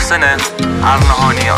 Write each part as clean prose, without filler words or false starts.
محسن ارنهانیان.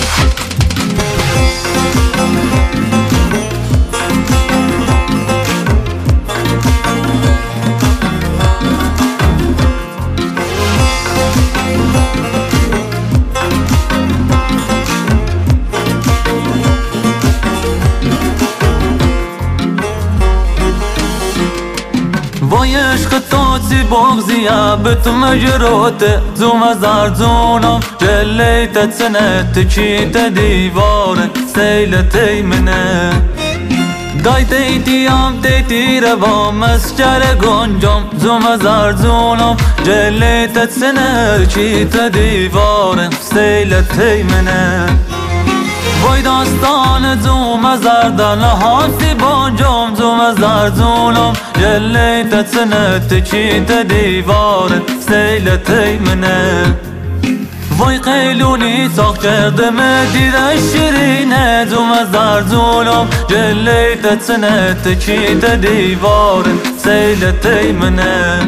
وای عشق توتی بغزیه به تو مجروته زوم از ارزونم جلیت سنت چیت دیواره سیل تیمنه دای دیدیم دیدی روام از چر گنجم زوم از ارزونم جلیت سنت چیت دیواره سیل تیمنه وای داستان زوم از اردن حاسی بانجام زوم از ارزونم جلیت سنت چیت دیواره سیل تیمنه وای قیلونی ساخت کردم دیده شیرینه زوم از ارزونم جلیت سنت چیت دیواره سیل تیمنه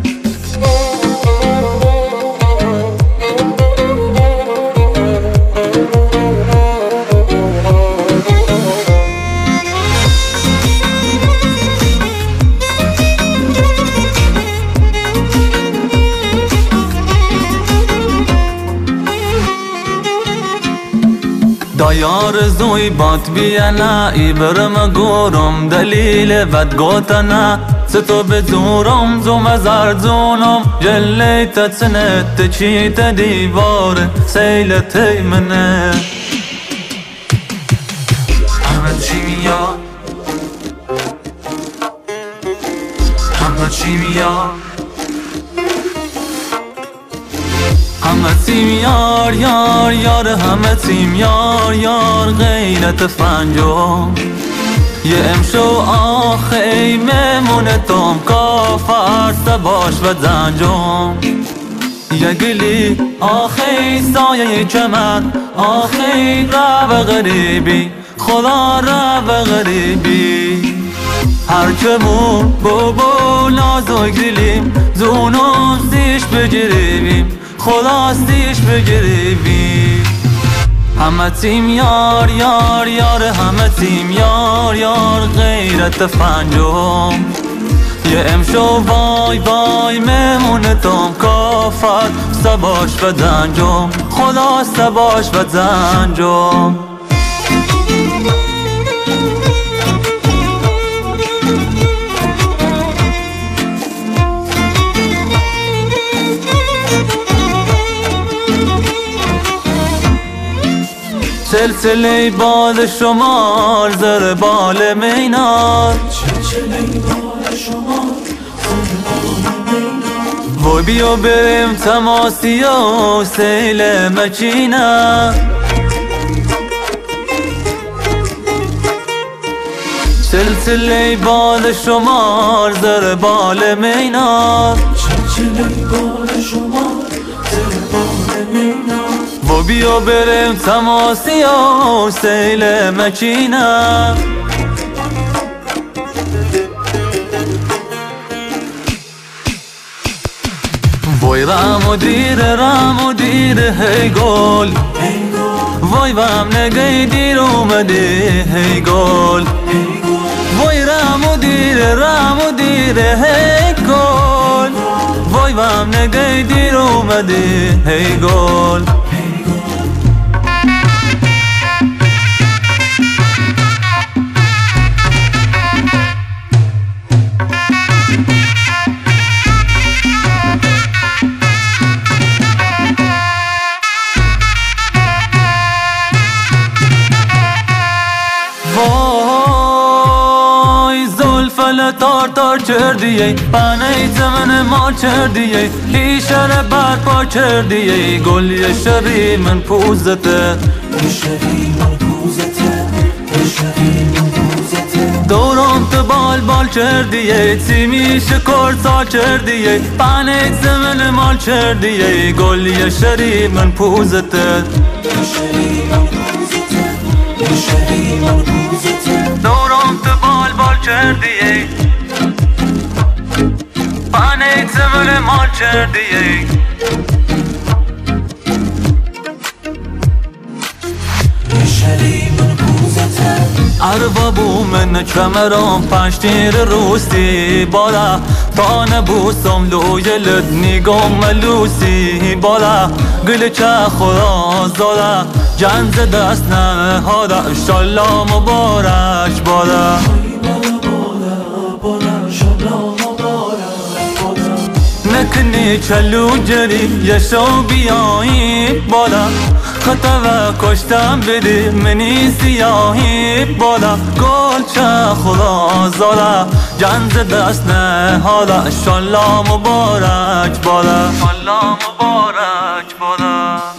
دایار زوی بات بیانا ای برم گورم دلیل ود گوتنا ستو بزورم زوم از ارزونم جلیت سنت چیت دیواره سیل تیمنه احمد چی میاد احمد چی میاد همه تیم یار یار یار همه تیم یار یار غیرت فنجم یه امشو آخی ممونتم کافر سباش و زنجم یه گلی آخی سایه چمن آخی رو غریبی خدا رو غریبی هرچمون بابا نازو گریلیم زونم سیش بگریبیم خلاصیش بگریبی همه تیم یار یار یار همه تیم یار یار غیرت فنجم یه امشو وای وای ممونتم کافر سباش و زنجم خلاص سباش و زنجم سلسله بال شمار زر بال مینار وای بیا بریم تماسی و سیل مچینه سلسله بال شمار زر بال مینار و بیا بریم تماسی و سیل مکینه وای رم و دیر هی گل وای وام نگی دیر اومده هی گل وای رم و دیر هی گل وای وام نگی دیر اومده هی گل وای زلفل تار تار کردیه پنه زمن ما کردیه لیشر برپا کردیه گلی شری من پوزته دورم تو بال بال کردیه تیمی شکر تا کردیه پنه زمن مال کردیه گلی شری من پوزته دورم تو بال بال کردیه پنه زمن مال کردیه کمرم پشتیر روسی بالا تا نبوسم لوی لد نیگم ملوسی بالا گل چه خدا زاده جنز دست نهاده انشالله مبارک بالا نکنی چلو جری یشو بیایی بالا خطا و کشتم بدی منی سیاهی بالا گل چه خدا زاده جنز دست نهاده انشالله مبارک بالا انشالله مبارک بالا